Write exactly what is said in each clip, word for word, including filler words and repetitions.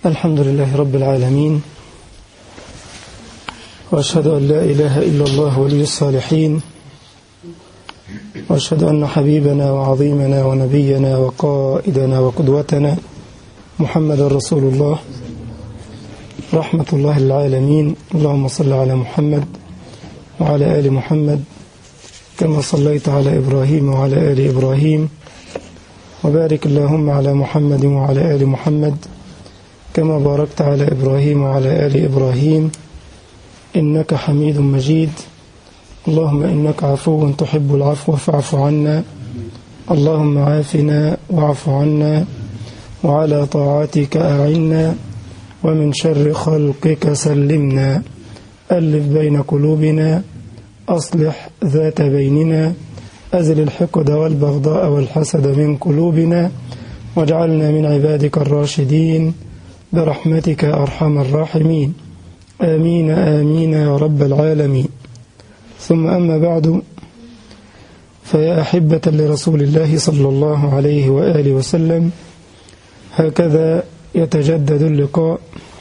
الحمد لله رب العالمين، وأشهد أن لا إله إلا الله ولي الصالحين، وأشهد أن حبيبنا وعظيمنا ونبينا وقائدنا وقدوتنا محمد رسول الله رحمة الله للعالمين. اللهم صل على محمد وعلى آل محمد كما صليت على إبراهيم وعلى آل إبراهيم، وبارك اللهم على محمد وعلى آل محمد كما باركت على إبراهيم وعلى آل إبراهيم إنك حميد مجيد. اللهم إنك عفو تحب العفو فاعف عنا، اللهم عافنا واعف عنا، وعلى طاعتك أعنا، ومن شر خلقك سلمنا، ألف بين قلوبنا، أصلح ذات بيننا، أزل الحقد والبغضاء والحسد من قلوبنا، واجعلنا من عبادك الراشدين برحمتك أرحم الراحمين، آمين آمين يا رب العالمين. ثم أما بعد، فيا أحبة لرسول الله صلى الله عليه وآله وسلم، هكذا يتجدد اللقاء،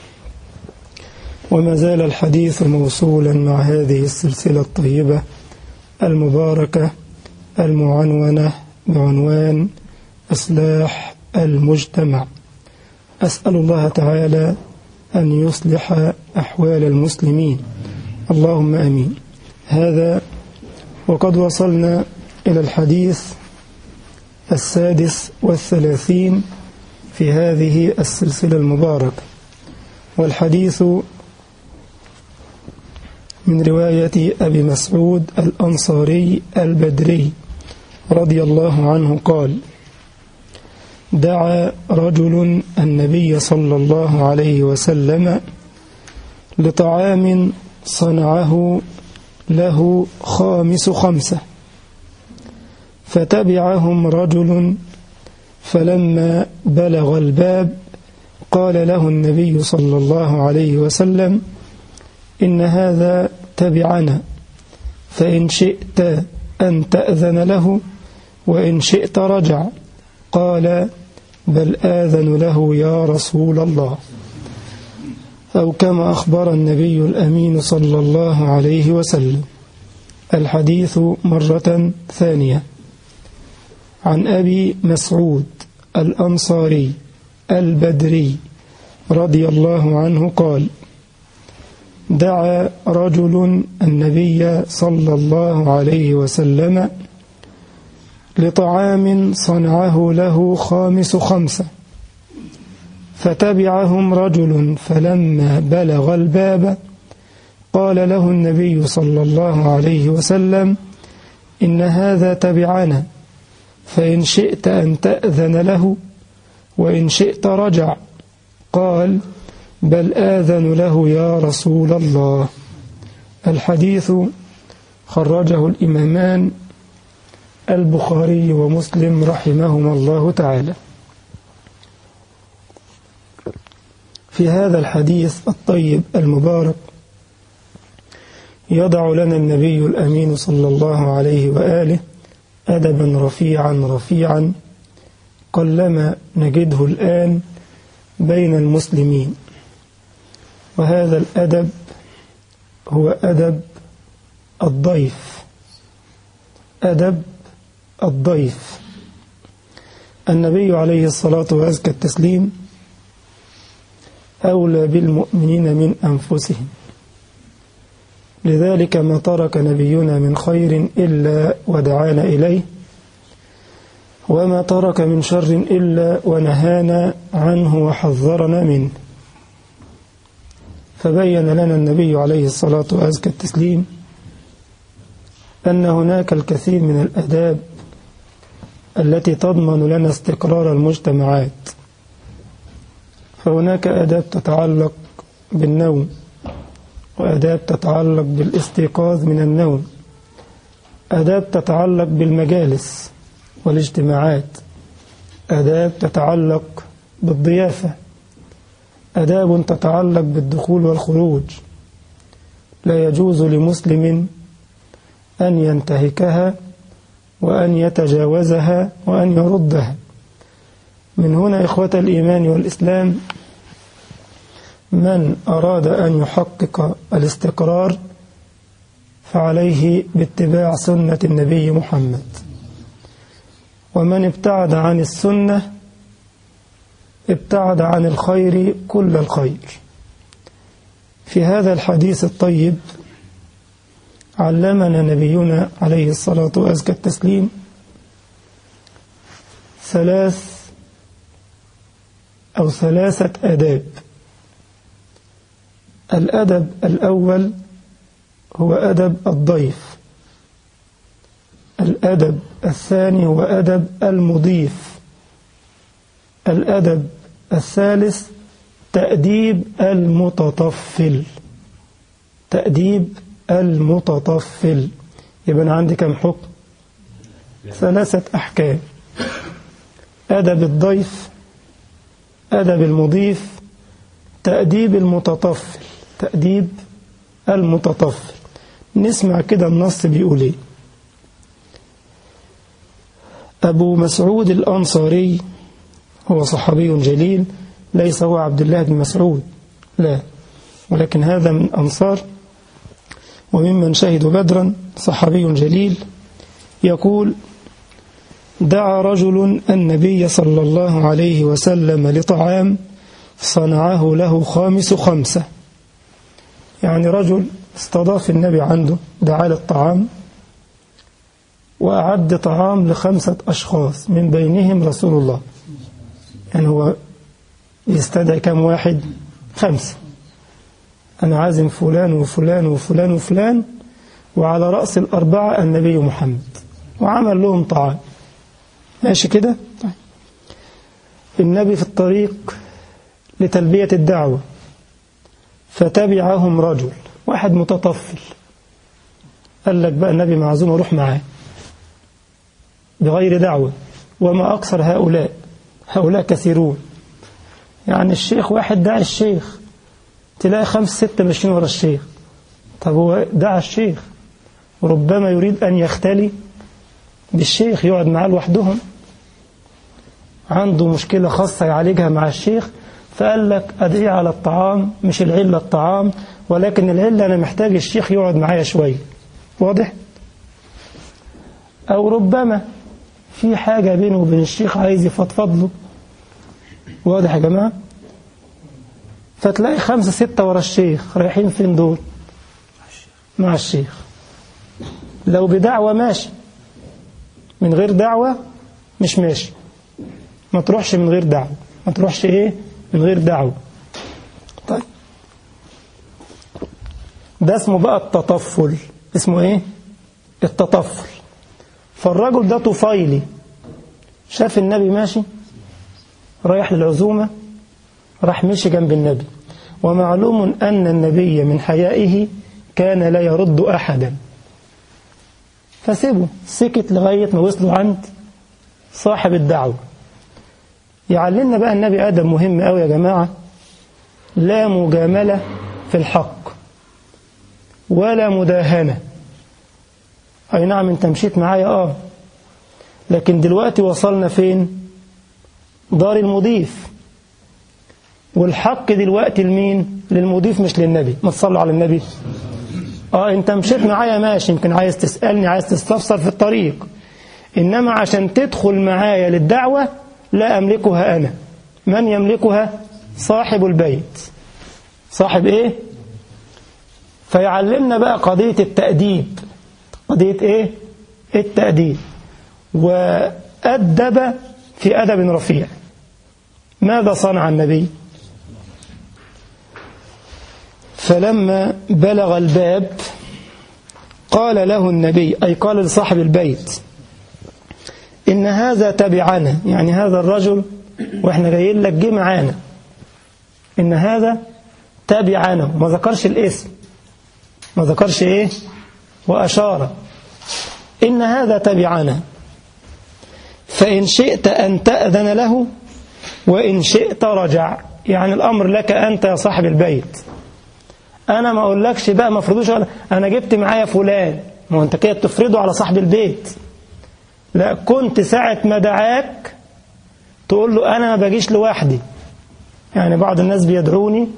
وما زال الحديث موصولا مع هذه السلسلة الطيبة المباركة المعنونة بعنوان إصلاح المجتمع. أسأل الله تعالى أن يصلح أحوال المسلمين، اللهم آمين. هذا وقد وصلنا إلى الحديث السادس والثلاثين في هذه السلسلة المباركة، والحديث من رواية أبي مسعود الأنصاري البدري رضي الله عنه قال: دعا رجل النبي صلى الله عليه وسلم لطعام صنعه له خامس خمسة، فتبعهم رجل، فلما بلغ الباب قال له النبي صلى الله عليه وسلم: إن هذا تبعنا، فإن شئت أن تأذن له وإن شئت رجع. قال: بل آذن له يا رسول الله، أو كما أخبر النبي الأمين صلى الله عليه وسلم. الحديث مرة ثانية عن أبي مسعود الأنصاري البدري رضي الله عنه قال: دعا رجل النبي صلى الله عليه وسلم لطعام صنعه له خامس خمسة، فتبعهم رجل، فلما بلغ الباب قال له النبي صلى الله عليه وسلم: إن هذا تبعنا، فإن شئت أن تأذن له وإن شئت رجع. قال: بل آذن له يا رسول الله. الحديث خرجه الإمامان البخاري ومسلم رحمهما الله تعالى. في هذا الحديث الطيب المبارك يضع لنا النبي الأمين صلى الله عليه وآله أدبا رفيعا رفيعا قلما نجده الآن بين المسلمين، وهذا الأدب هو أدب الضيف. أدب الضيف. النبي عليه الصلاة وأزكى التسليم أولى بالمؤمنين من أنفسهم، لذلك ما ترك نبينا من خير إلا ودعانا إليه، وما ترك من شر إلا ونهانا عنه وحذرنا منه. فبين لنا النبي عليه الصلاة وأزكى التسليم أن هناك الكثير من الآداب التي تضمن لنا استقرار المجتمعات. فهناك آداب تتعلق بالنوم، وآداب تتعلق بالاستيقاظ من النوم، آداب تتعلق بالمجالس والاجتماعات، آداب تتعلق بالضيافة، آداب تتعلق بالدخول والخروج. لا يجوز لمسلم أن ينتهكها وأن يتجاوزها وأن يردها. من هنا إخوة الإيمان والإسلام من أراد أن يحقق الاستقرار فعليه باتباع سنة النبي محمد، ومن ابتعد عن السنة ابتعد عن الخير كل الخير. في هذا الحديث الطيب علمنا نبينا عليه الصلاة وأزكى التسليم ثلاث أو ثلاثة آداب. الأدب الأول هو أدب الضيف، الأدب الثاني هو أدب المضيف، الأدب الثالث تأديب المتطفل، تأديب المتطفل. يبقى عندي كم حكم؟ ثلاثة أحكام: أدب الضيف، أدب المضيف، تأديب المتطفل، تأديب المتطفل. نسمع كده النص بيقول ايه. أبو مسعود الأنصاري هو صحابي جليل، ليس هو عبد الله بن مسعود، لا، ولكن هذا من أنصار وممن شهدوا بدرا، صحابي جليل. يقول: دعا رجل النبي صلى الله عليه وسلم لطعام صنعه له خامس خمسة، يعني رجل استضاف النبي عنده، دعا للطعام وأعد طعام لخمسة أشخاص من بينهم رسول الله. يعني هو يستدعي كم واحد؟ خمسة. أنا عازم فلان وفلان وفلان وفلان، وعلى رأس الأربعة النبي محمد، وعمل لهم طعام. ماشي كده؟ طيب. النبي في الطريق لتلبية الدعوة، فتبعهم رجل واحد متطفل، قال لك بقى النبي معزوم اروح معاه بغير دعوة. وما أكثر هؤلاء، هؤلاء كثيرون. يعني الشيخ واحد دعا الشيخ، تلاقي خمس ستة ماشيين ورا الشيخ. طب هو دعا الشيخ، وربما يريد أن يختلي بالشيخ، يقعد معاه لوحدهم، عنده مشكلة خاصة يعالجها مع الشيخ، فقال لك أدعي على الطعام، مش العلة الطعام، ولكن العلة أنا محتاج الشيخ يقعد معايا شوية. واضح؟ أو ربما في حاجة بينه وبين الشيخ عايز يفضفض له. واضح يا جماعة؟ فتلاقي خمسة ستة ورا الشيخ، رايحين فين دول؟ مع الشيخ. لو بدعوة ماشي، من غير دعوة مش ماشي. ما تروحش من غير دعوة، ما تروحش ايه من غير دعوة. طيب، ده اسمه بقى التطفل. اسمه ايه؟ التطفل. فالرجل ده طفيلي، شاف النبي ماشي رايح للعزومة، راح مشي جنب النبي، ومعلوم أن النبي من حيائه كان لا يرد أحدا، فسيبه سكت لغاية ما وصلوا عند صاحب الدعوة. يعلمنا بقى النبي أدب مهم أوي يا جماعة: لا مجاملة في الحق ولا مداهنة. أي نعم أنت مشيت معايا آه لكن دلوقتي وصلنا فين؟ دار المضيف، والحق دلوقتي لمين؟ للمضيف مش للنبي. ما تصلوا على النبي. آه أنت مشيت معايا ماشي، يمكن عايز تسألني، عايز تستفسر في الطريق، إنما عشان تدخل معايا للدعوة لا أملكها أنا. من يملكها؟ صاحب البيت. صاحب إيه؟ فيعلمنا بقى قضية التأديب. قضية إيه؟ التأديب. وأدب في أدب رفيع. ماذا صنع النبي؟ فلما بلغ الباب قال له النبي، أي قال لصاحب البيت: إن هذا تبعنا، يعني هذا الرجل وإحنا جايين لك جه معانا، إن هذا تبعنا. ما ذكرش الاسم، ما ذكرش إيه، وأشار: إن هذا تبعنا، فإن شئت أن تأذن له وإن شئت رجع. يعني الأمر لك أنت يا صاحب البيت. أنا ما أقولكش بقى ما فرضوش، أنا جبت معايا فلان، ما أنت كده تفرضه على صاحب البيت. لا، كنت ساعة ما دعاك تقول له أنا ما باجيش لوحدي. يعني بعض الناس بيدعوني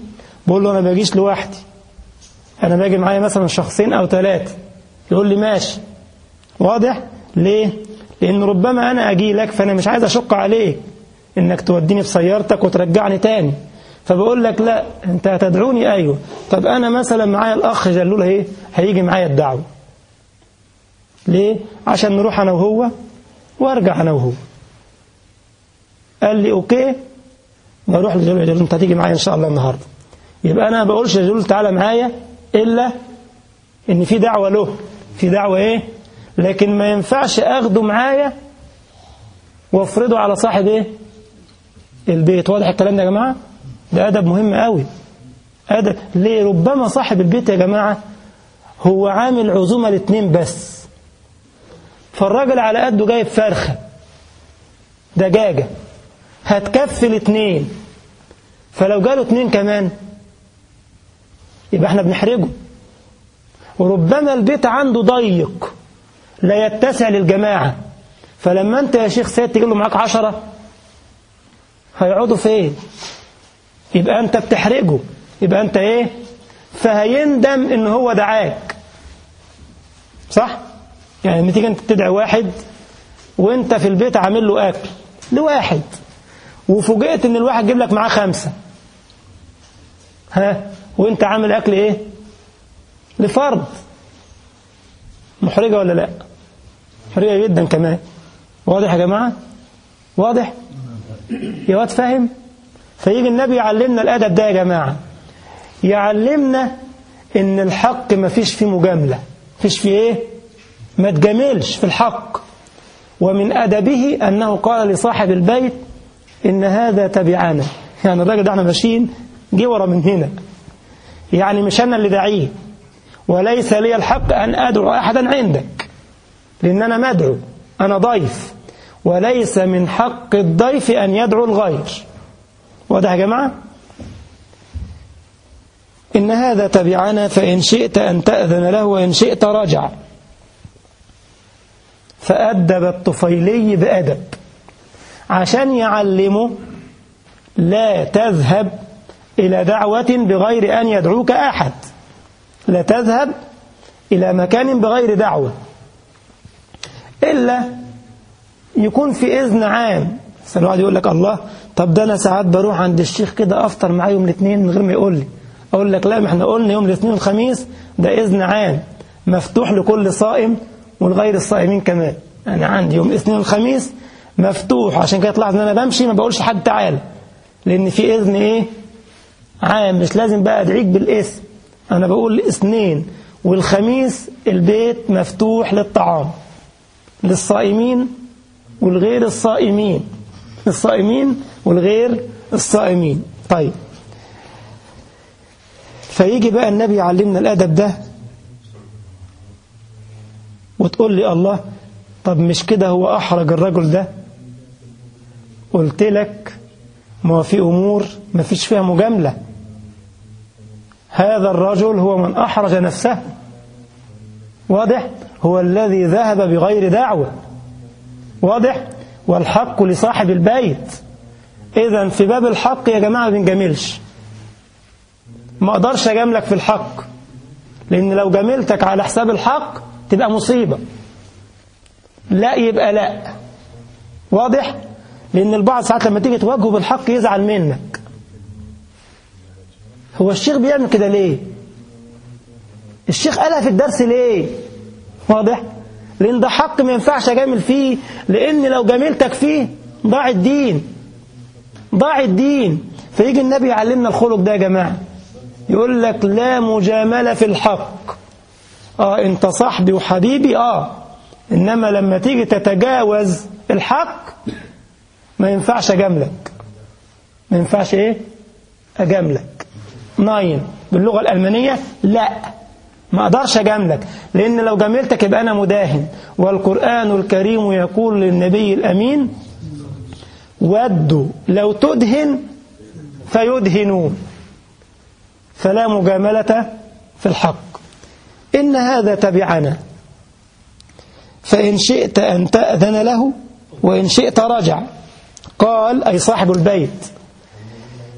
بقول له أنا باجيش لوحدي، أنا باجي معايا مثلا شخصين أو ثلاثة، يقول لي ماشي. واضح؟ ليه؟ لأن ربما أنا أجي لك فأنا مش عايز أشق عليك إنك توديني في سيارتك وترجعني تاني، فبقول لك لا أنت هتدعوني. أيوه، طب أنا مثلا معايا الأخ جلول اهي هيجي معايا الدعوة. ليه؟ عشان نروح أنا وهو وارجع أنا وهو. قال لي أوكي، بروح لجلول، جلول أنت هتيجي معايا إن شاء الله النهاردة. يبقى أنا ما بقولش لجلول تعالى معايا إلا إن في دعوة له، في دعوة إيه؟ لكن ما ينفعش أخده معايا وافرضه على صاحب إيه؟ البيت. واضح الكلام ده يا جماعة؟ ده أدب مهم قوي. أدب ليه؟ ربما صاحب البيت يا جماعة هو عامل عزومة الاثنين بس، فالراجل على قده جايب فرخة دجاجة هتكفي الاثنين، فلو جاله اثنين كمان يبقى احنا بنحرجه. وربما البيت عنده ضيق لا يتسع للجماعة، فلما انت يا شيخ سيد تجيب له معاك عشرة هيقعدوا فين؟ يبقى انت بتحرجه، يبقى انت ايه؟ فهيندم ان هو دعاك. صح؟ يعني لما تيجي انت تدعي واحد وانت في البيت عامل له اكل لواحد وفوجئت ان الواحد جيب لك معاه خمسة، ها، وانت عامل اكل ايه؟ لفرد. محرجة ولا لا؟ محرجة جدا كمان. واضح يا جماعة؟ واضح؟ يا واد فاهم؟ فيجي النبي يعلمنا الأدب ده يا جماعة، يعلمنا إن الحق ما فيش فيه مجاملة، فيش فيه إيه؟ ما تجاملش في الحق. ومن أدبه أنه قال لصاحب البيت إن هذا تبعنا، يعني الراجل ده احنا ماشيين جه ورا من هنا، يعني مش أنا اللي داعيه، وليس لي الحق أن أدعو أحدا عندك لأن أنا مدعو، أنا ضيف، وليس من حق الضيف أن يدعو الغير. واضح يا جماعة؟ إن هذا تبعنا فإن شئت أن تأذن له وإن شئت رجع. فأدب الطفيلي بأدب عشان يعلمه لا تذهب إلى دعوة بغير أن يدعوك أحد، لا تذهب إلى مكان بغير دعوة إلا يكون في إذن عام. الواحد يقول لك الله، طب ده أنا ساعات بروح عند الشيخ كده أفطر معاه يوم الاثنين من غير ما يقول لي. أقول لك لا، ما احنا قلنا يوم الاثنين والخميس ده إذن عام مفتوح لكل صائم والغير الصائمين كمان. أنا عندي يوم الاثنين والخميس مفتوح، عشان كده تلاحظ ان انا بمشي ما بقولش حد تعالى، لان في اذن ايه؟ عام، مش لازم بقى ادعيك بالاسم. انا بقول الاثنين والخميس البيت مفتوح للطعام للصائمين والغير الصائمين، الصائمين والغير الصائمين. طيب، فيجي بقى النبي يعلمنا الادب ده، وتقول لي الله، طب مش كده هو احرج الرجل ده؟ قلت لك ما في أمور ما فيش فيها مجاملة. هذا الرجل هو من أحرج نفسه. واضح؟ هو الذي ذهب بغير دعوة. واضح؟ والحق لصاحب البيت. إذن في باب الحق يا جماعة ما بنجاملش. ما أقدرش أجاملك في الحق، لأن لو جاملتك على حساب الحق تبقى مصيبة. لا يبقى لا. واضح؟ لأن البعض ساعات لما تيجي تواجهه بالحق يزعل منك. هو الشيخ بيعمل كده ليه؟ الشيخ قالها في الدرس ليه؟ واضح؟ لأن ده حق ما ينفعش أجامل فيه، لأن لو جاملتك فيه ضاع الدين، ضاع الدين. فيجي النبي يعلمنا الخلق ده يا جماعة، يقول لك لا مجاملة في الحق. آه أنت صاحبي وحبيبي، آه إنما لما تيجي تتجاوز الحق ما ينفعش أجاملك. ما ينفعش إيه؟ أجاملك. ناين باللغة الألمانية لا، ما أقدرش أجاملك، لأن لو جاملتك يبقى أنا مداهن. والقرآن الكريم يقول للنبي الأمين ودوا لو تدهن فيدهنون. فلا مجاملة في الحق. إن هذا تبعنا فإن شئت أن تأذن له وإن شئت رجع. قال أي صاحب البيت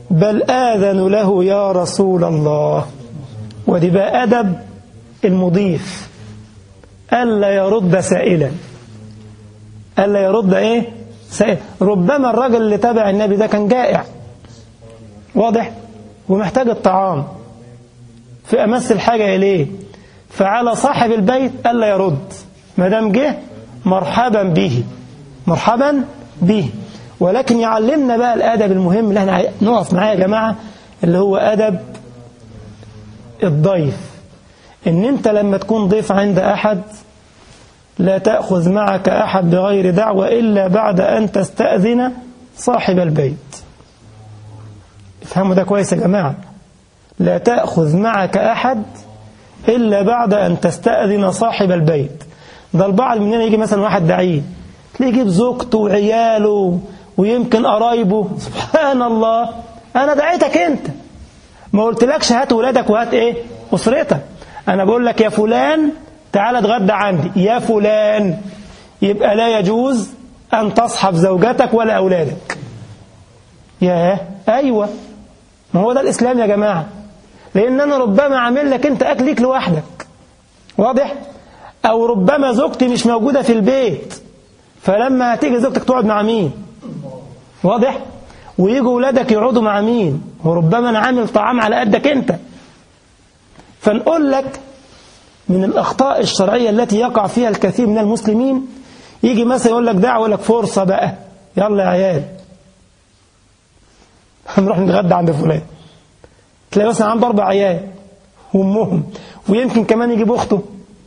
بل آذن له يا رسول الله. ودي بقى أدب المضيف، ألا يرد سائلا، ألا يرد إيه سائل. ربما الرجل اللي تابع النبي ده كان جائع واضح ومحتاج الطعام في أمس الحاجة إليه، فعلى صاحب البيت ألا يرد، ما دام جه مرحبا به، مرحبا به. ولكن يعلمنا بقى الأدب المهم اللي احنا نقف معاه يا جماعة، اللي هو أدب الضيف. إن أنت لما تكون ضيف عند أحد لا تأخذ معك أحد بغير دعوة إلا بعد أن تستأذن صاحب البيت. افهموا ده كويس يا جماعة، لا تأخذ معك أحد إلا بعد أن تستأذن صاحب البيت. ده البعض مننا يجي مثلا واحد دعيه تلاقيه يجيب زوجته وعياله ويمكن قرايبه، سبحان الله، أنا دعيتك أنت، ما قلتلكش هات ولادك وهات إيه أسرتك، أنا بقول لك يا فلان تعال اتغدى عندي يا فلان. يبقى لا يجوز أن تصحب زوجتك ولا أولادك. ياه أيوة، ما هو ده الإسلام يا جماعة. لأن أنا ربما عامل لك أنت أكلك لوحدك واضح، أو ربما زوجتي مش موجودة في البيت، فلما هتيجي زوجتك تقعد مع مين واضح، ويجوا ولادك يقعدوا مع مين، وربما أنا عامل طعام على قدك أنت. فنقول لك من الأخطاء الشرعية التي يقع فيها الكثير من المسلمين، يجي مثلا يقول لك دعوة لك فرصة بقى، يلا يا عيال هنروح نتغدى عند فلان، تلاقي مثلا عنده أربع عيال وأمهم، ويمكن كمان يجيب أخته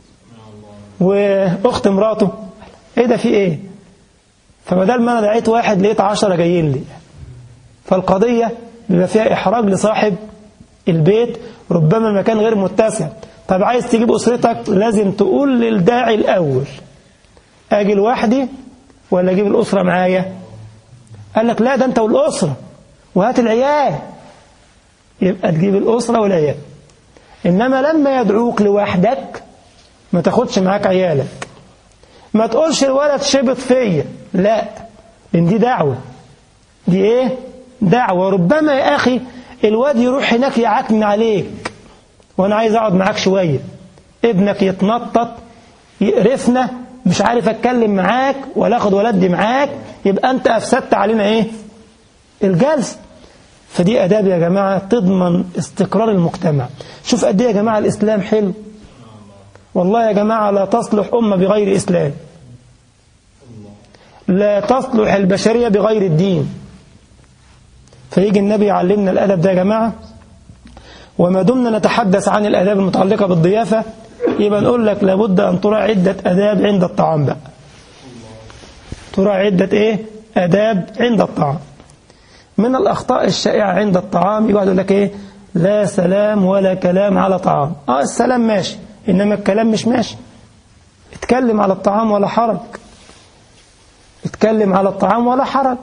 وأخت مراته. إيه ده في إيه؟ فبدل ما أنا دعيت واحد لقيت عشرة جايين لي، فالقضية بيبقى فيها إحراج لصاحب البيت، ربما المكان غير متسع. طب عايز تجيب أسرتك لازم تقول للداعي الأول أجي لوحدي ولا أجيب الأسرة معايا؟ قال لك لا ده أنت والأسرة وهات العيال، يبقى تجيب الأسرة والعيال. إنما لما يدعوك لوحدك ما تاخدش معاك عيالك، ما تقولش الولد شبط فيا، لا، لأن دي دعوة، دي إيه دعوة. ربما يا أخي الواد يروح هناك يعكن عليك وأنا عايز أقعد معاك شوية، ابنك يتنطط يقرفنا مش عارف أتكلم معاك ولا أخد ولدي معاك، يبقى أنت أفسدت علينا إيه الجلسة. فدي أداب يا جماعة تضمن استقرار المجتمع. شوف قد إيه يا جماعة الإسلام حلو، والله يا جماعة لا تصلح أمة بغير إسلام، لا تصلح البشرية بغير الدين. فيجي النبي يعلمنا الأدب ده يا جماعة. وما دمنا نتحدث عن الأداب المتعلقة بالضيافة، يبقى نقول لك لابد أن تراعي عدة أداب عند الطعام بقى، تراعي عدة إيه أداب عند الطعام. من الأخطاء الشائعة عند الطعام يقعد يقول لك إيه لا سلام ولا كلام على طعام. آه السلام ماشي، إنما الكلام مش ماشي. اتكلم على الطعام ولا حرج، اتكلم على الطعام ولا حرج.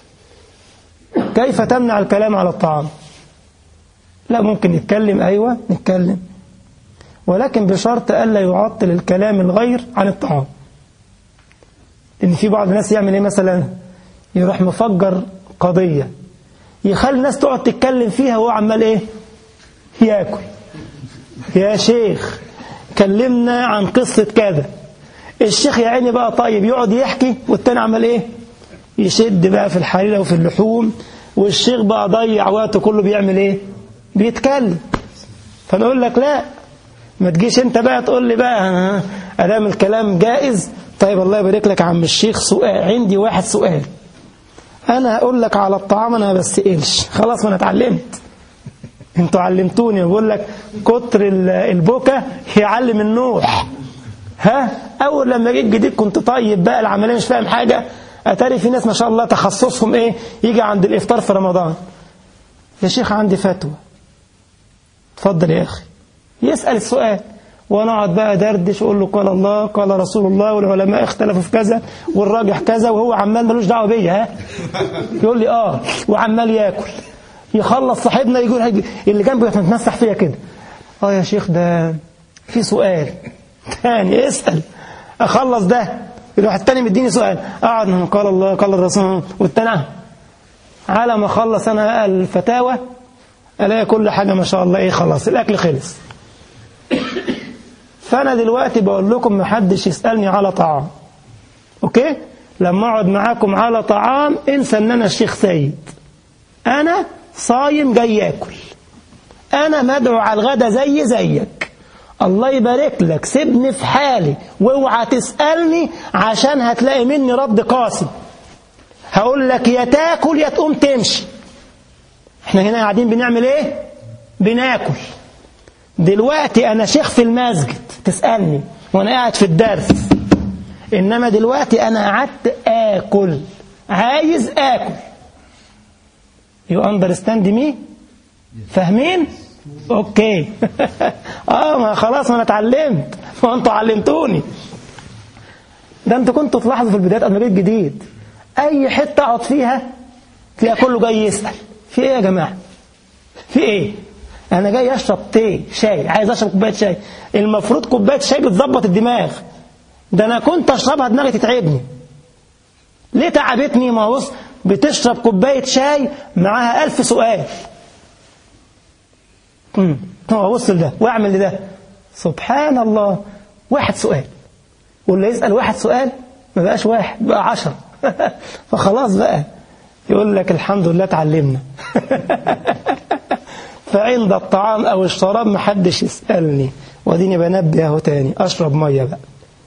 كيف تمنع الكلام على الطعام؟ لا ممكن نتكلم، أيوة نتكلم، ولكن بشرط ألا يعطل الكلام الغير عن الطعام. إن في بعض الناس يعمل إيه مثلا، يروح مفجر قضية يخلي الناس تقعد تتكلم فيها وهو عمال إيه ياكل. يا شيخ كلمنا عن قصة كذا، الشيخ يا عيني بقى طيب يقعد يحكي والتاني عمل إيه يشد بقى في الحريرة وفي اللحوم، والشيخ بقى ضيع وقته كله بيعمل إيه بيتكلم. فنقول لك لا، ما تجيش انت بقى تقول لي بقى ادام الكلام جائز. طيب الله يبارك لك يا عم الشيخ، سؤال عندي واحد سؤال، انا هقول لك على الطعام انا ما بستقلش، خلاص ما انا اتعلمت، انتوا علمتوني. بقول لك كتر البكا يعلم النوح. ها اول لما جيت جديد كنت طيب بقى العمليه مش فاهم حاجه، اتاري في ناس ما شاء الله تخصصهم ايه يجي عند الافطار في رمضان، يا شيخ عندي فتوى. اتفضل يا اخي، يسأل السؤال وانا اقعد بقى دردش اقول له قال الله قال رسول الله والعلماء اختلفوا في كذا والراجح كذا، وهو عمال ملوش دعوه بيا. ها يقول لي اه وعمال ياكل، يخلص صاحبنا يقول اللي جنبه يتمسح فيا كده، اه يا شيخ ده في سؤال تاني اسأل. اخلص ده يروح التاني مديني سؤال، اقعد من قال الله قال الرسول والتاني على ما اخلص انا بقى الفتاوى الاقي كل حاجة ما شاء الله ايه خلاص الاكل خلص. فانا دلوقتي بقول لكم محدش يسألني على طعام، اوكي؟ لما اقعد معاكم على طعام انسى ان انا الشيخ سيد، انا صايم جاي اكل، انا مدعو على الغدا زي زيك، الله يبارك لك، سيبني في حالي واوعى تسألني عشان هتلاقي مني رد قاسي. هقول لك يا تاكل يا تقوم تمشي. احنا هنا قاعدين بنعمل ايه؟ بناكل. دلوقتي انا شيخ في المسجد تسألني وانا قاعد في الدرس، انما دلوقتي انا قعدت اكل، عايز اكل. You understand me؟ فاهمين؟ اوكي. اه ما خلاص ما انا اتعلمت، ما انتوا علمتوني. ده انتوا كنتوا تلاحظوا في البدايات انا جيت جديد اي حته اقعد فيها تلاقي كله جاي يسأل في ايه يا جماعه؟ في ايه؟ انا جاي اشرب تي شاي، عايز اشرب كوبايه شاي. المفروض كوبايه شاي بتظبط الدماغ، ده انا كنت اشربها دماغي تتعبني. ليه تعبتني؟ ما بص بتشرب كوبايه شاي معاها ألف سؤال. امم هو بص لده واعمل لده، سبحان الله، واحد سؤال واللي يسأل واحد سؤال ما بقاش واحد بقى عشر. فخلاص بقى يقول لك الحمد لله اتعلمنا. فعند الطعام أو الشراب محدش يسألني، وديني بنبه اهو تاني أشرب مية بقى.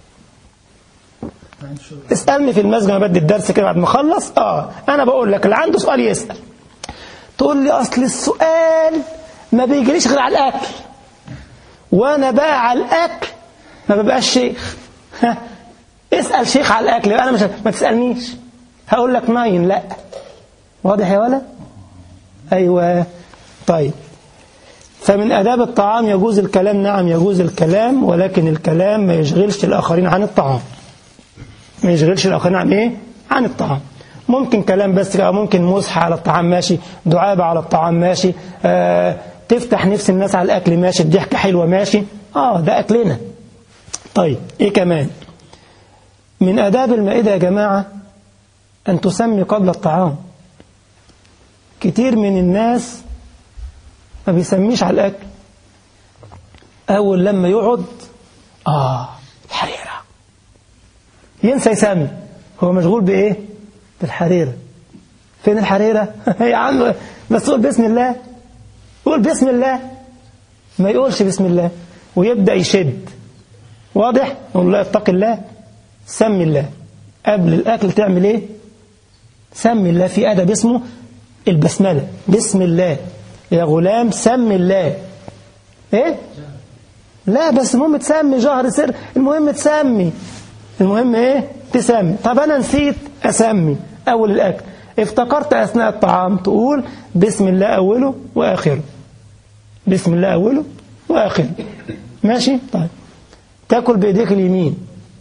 اسألني في المسجد ما بدي الدرس كده بعد ما أخلص. آه أنا بقول لك اللي عنده سؤال يسأل. تقول لي أصل السؤال ما بيجريش غير على الأكل، وأنا بقى على الأكل ما ببقاش شيخ. اسأل شيخ على الأكل، أنا مش ما تسألنيش هقول لك ناين. لا واضح يا ولا؟ أيوة. طيب فمن آداب الطعام يجوز الكلام، نعم يجوز الكلام، ولكن الكلام ما يشغلش الآخرين عن الطعام، ما يشغلش الآخرين عن إيه؟ عن الطعام. ممكن كلام بس كده، ممكن مزح على الطعام ماشي، دعابة على الطعام ماشي، آه تفتح نفس الناس على الأكل ماشي، الضحكة حلوة ماشي، آه ده أكلنا. طيب إيه كمان؟ من آداب المائدة يا جماعة أن تسمي قبل الطعام. كتير من الناس ما بيسميش على الأكل، أول لما يقعد آه الحريرة ينسى يسمي، هو مشغول بإيه؟ بالحريرة. فين الحريرة؟ يا عم بس قول بسم الله، قول بسم الله، ما يقولش بسم الله ويبدأ يشد. واضح؟ نقول له اتق الله، سمي الله قبل الأكل. تعمل إيه؟ سمي الله، في أدب اسمه البسملة، بسم الله يا غلام سمي الله. إيه؟ لا بس المهم تسمي، جهر سر، المهم تسمي، المهم إيه؟ تسمي. طب أنا نسيت أسمي أول الأكل، افتكرت أثناء الطعام تقول بسم الله أوله وآخره، بسم الله أوله وآخره. ماشي؟ طيب تاكل بإيديك اليمين،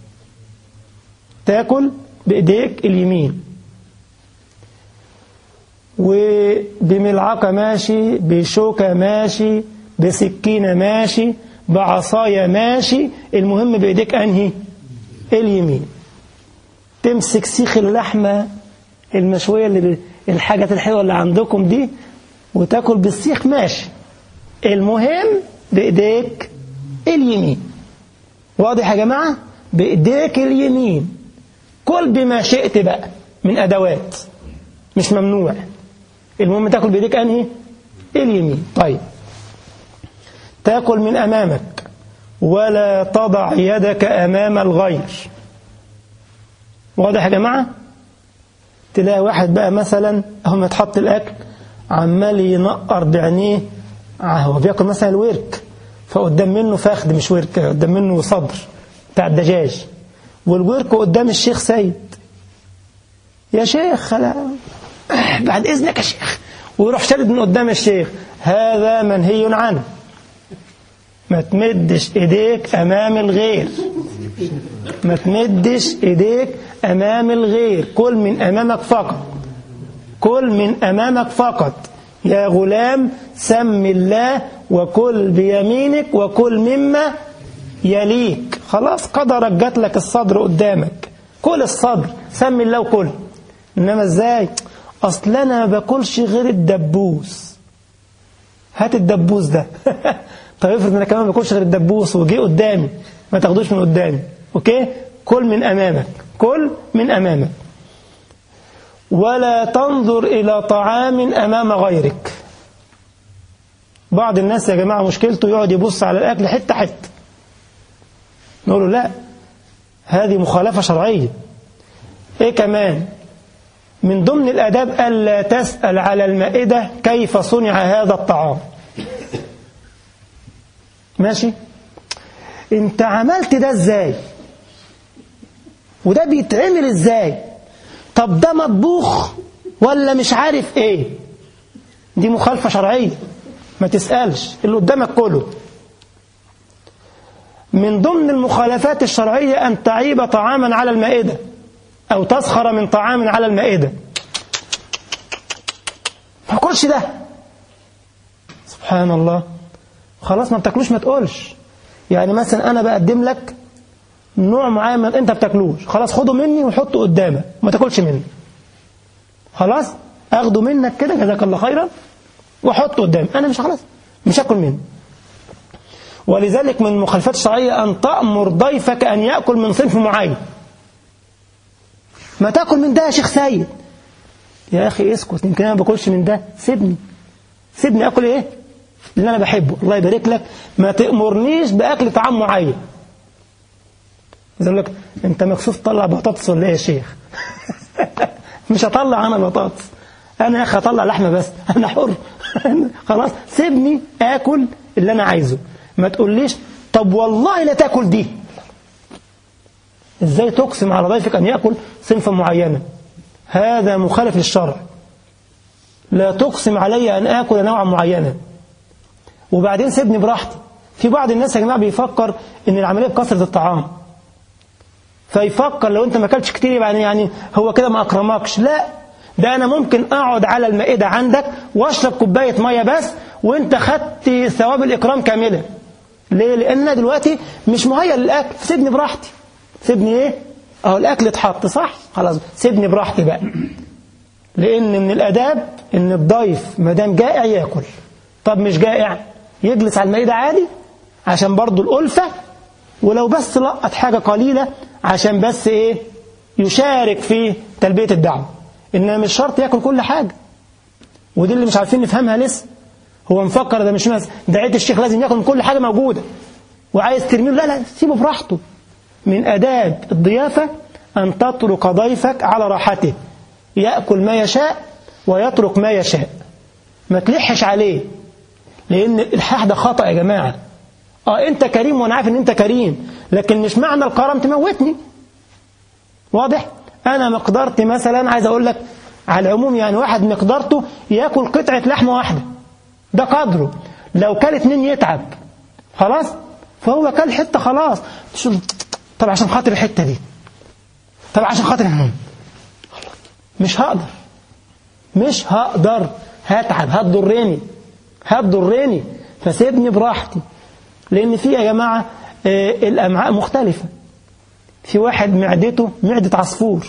تاكل بإيديك اليمين، وبملعقة ماشي، بشوكة ماشي، بسكينة ماشي، بعصاية ماشي، المهم بإيديك أنهي؟ اليمين. تمسك سيخ اللحمة المشوية اللي ب... الحاجات الحلوة اللي عندكم دي وتاكل بالسيخ ماشي، المهم بإيديك اليمين. واضح يا جماعة؟ بإيديك اليمين. كل بما شئت بقى من أدوات، مش ممنوع، المهم تاكل بإيديك أنهي؟ اليمين. طيب تاكل من أمامك ولا تضع يدك أمام الغير. واضح يا جماعة؟ تلاقي واحد بقى مثلا هم يتحط الأكل عمال ينقر بعينيه، هو بياكل مثلا الورك، فقدام منه فخذ مش ورك، قدام منه صدر بتاع الدجاج، والورك قدام الشيخ سيد. يا شيخ لا بعد إذنك يا شيخ، ويروح شدد من قدام الشيخ. هذا منهي عنه، ما تمدش إيديك أمام الغير، ما تمدش إيديك أمام الغير، كل من أمامك فقط، كل من أمامك فقط. يا غلام سم الله وكل بيمينك وكل مما يليك. خلاص قدرك، جات لك الصدر قدامك، كل الصدر، سم الله وكل. إنما إزاي؟ أصل أنا ما باكلش غير الدبوس. هات الدبوس ده. طيب افرض أنا كمان ما باكلش غير الدبوس وجي قدامي، ما تاخدوش من قدامي. أوكي؟ كل من أمامك، كل من أمامك. ولا تنظر إلى طعام أمام غيرك. بعض الناس يا جماعة مشكلته يقعد يبص على الأكل حتة حتة. نقول له لا، هذه مخالفة شرعية. إيه كمان؟ من ضمن الآداب ألا تسأل على المائدة كيف صنع هذا الطعام. ماشي؟ أنت عملت ده إزاي؟ وده بيتعمل إزاي؟ طب ده مطبوخ ولا مش عارف إيه؟ دي مخالفة شرعية. ما تسألش اللي قدامك كله. من ضمن المخالفات الشرعية أن تعيب طعاما على المائدة أو تسخر من طعام على المائدة. ما تاكلش ده. سبحان الله. خلاص ما بتاكلوش ما تقولش. يعني مثلا أنا بقدم لك نوع معين من أنت بتاكلوش، خلاص خده مني وحطه قدامك، ما تاكلش مني. خلاص أخده منك كده جزاك الله خيرا وحطه قدامي، أنا مش خلاص مش هاكل منه. ولذلك من المخالفات الشرعية أن تأمر ضيفك أن يأكل من صنف معين. ما تأكل من ده يا شيخ سيد. يا أخي اسكت، يمكن أنا ما باكلش من ده، سيبني سيبني أكل إيه اللي أنا بحبه. الله يبارك لك. ما تأمرنيش بأكل طعام معين. يقول لك أنت مكسوف تطلع بطاطس ولا إيه يا شيخ؟ مش هطلع أنا بطاطس، أنا يا أخي هطلع لحمة بس، أنا حر. خلاص سيبني آكل اللي أنا عايزه. ما تقوليش طب والله لا تاكل دي. إزاي تقسم على ضيفك أن يأكل صنفا معينة؟ هذا مخالف للشرع. لا تقسم علي أن آكل نوعا معينة. وبعدين سيبني براحتي. في بعض الناس يا جماعة بيفكر إن العملية بكثرة الطعام، فيفكر لو أنت ما أكلتش كتير يعني يعني هو كده ما أكرمكش. لا، ده أنا ممكن أقعد على المائدة عندك وأشرب كوباية مية بس وأنت خدت ثواب الإكرام كاملة. ليه؟ لأن دلوقتي مش مهيأ للأكل، سيبني براحتي. سيبني إيه؟ أهو الأكل اتحط صح؟ خلاص سيبني براحتي بقى. لأن من الأداب إن الضيف ما دام جائع يأكل. طب مش جائع يجلس على المائدة عادي عشان برضو الألفة، ولو بس لقط حاجة قليلة عشان بس إيه يشارك في تلبية الدعوة. إنما مش شرط يأكل كل حاجة. ودي اللي مش عارفين نفهمها لسه. هو مفكر ده مش ناس دعية الشيخ لازم يأكل من كل حاجة موجودة وعايز ترميه. لا لا، سيبه براحته. من آداب الضيافة أن تترك ضيفك على راحته، يأكل ما يشاء ويترك ما يشاء. ما تلحش عليه، لأن الحاح ده خطأ يا جماعة. آه أنت كريم وأنا عارف أن أنت كريم، لكن مش معنى الكرم تموتني. واضح؟ أنا مقدرتي مثلا عايز أقول لك على العموم، يعني واحد مقدرته يأكل قطعة لحمة واحدة، ده قدره. لو كل اتنين يتعب. خلاص؟ فهو كل حتة خلاص. طب عشان خاطر الحتة دي، طب عشان خاطر مش هقدر مش هقدر هتعب، هتضرني هتضرني فسيبني براحتي. لأن في يا جماعة الأمعاء مختلفة. في واحد معدته معدة عصفور،